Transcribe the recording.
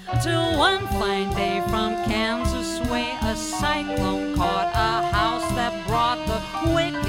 Till one fine day from Kansas way, a cyclone caught a house that brought the wicked